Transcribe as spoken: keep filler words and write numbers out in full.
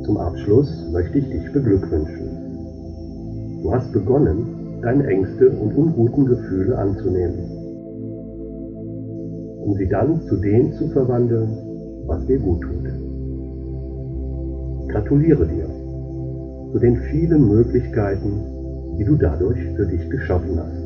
zum Abschluss möchte ich dich beglückwünschen. Du hast begonnen, deine Ängste und unguten Gefühle anzunehmen, um sie dann zu dem zu verwandeln, was dir gut tut. Gratuliere dir zu den vielen Möglichkeiten, die du dadurch für dich geschaffen hast.